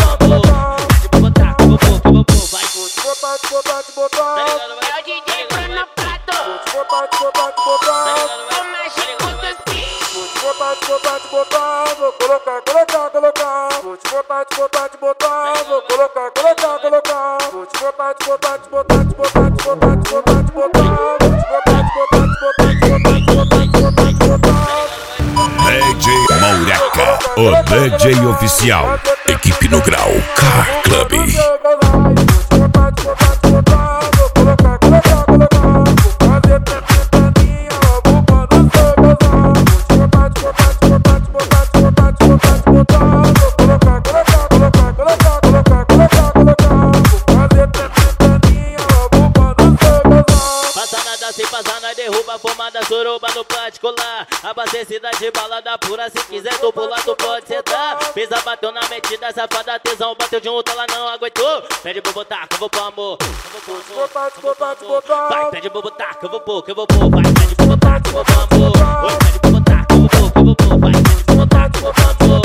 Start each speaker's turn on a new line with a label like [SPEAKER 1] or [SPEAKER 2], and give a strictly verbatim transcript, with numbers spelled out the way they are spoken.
[SPEAKER 1] amor. Pede pra botar, que eu vou pôr, que eu vou pôr, vai.
[SPEAKER 2] Vou te botar, te botar, te botar.
[SPEAKER 1] Tá ligado, vai?
[SPEAKER 3] É o D J Bruno Prado.
[SPEAKER 2] Vou te botar, te botar, te
[SPEAKER 1] Tá
[SPEAKER 2] botar.
[SPEAKER 1] ligado, vai?
[SPEAKER 3] O mágico dos beats.
[SPEAKER 2] Vou te botar, te botar, te botar. Vou colocar, colocar, colocar. Vou te botar, te botar, te botar. Vou colocar, colocar, colocar. Vou te botar, te botar, te botar, te botar, te botar, te botar, te botar. Vou te botar, te botar, te botar, te botar, te botar, te botar, te botar.
[SPEAKER 4] D J Maureca, o D J oficial. Equipe no Grau Car Club.
[SPEAKER 1] Se passar, nós derruba a fumada, suruba no particular. Abastecida de balada pura, se quiser do pular, tu pode sentar. Pisa, bateu na metida, safada, tesão, bateu junto, ela não aguentou. Pede pra botar, que eu vou pôr amor. Vai, pede pra botar, que eu vou pôr, que eu vou pôr. Vai, pede pra botar, que eu vou pôr amor. Oi, pede pra botar, que eu vou pôr, que eu vou pôr. Vai, pede pra botar, que eu vou pôr amor.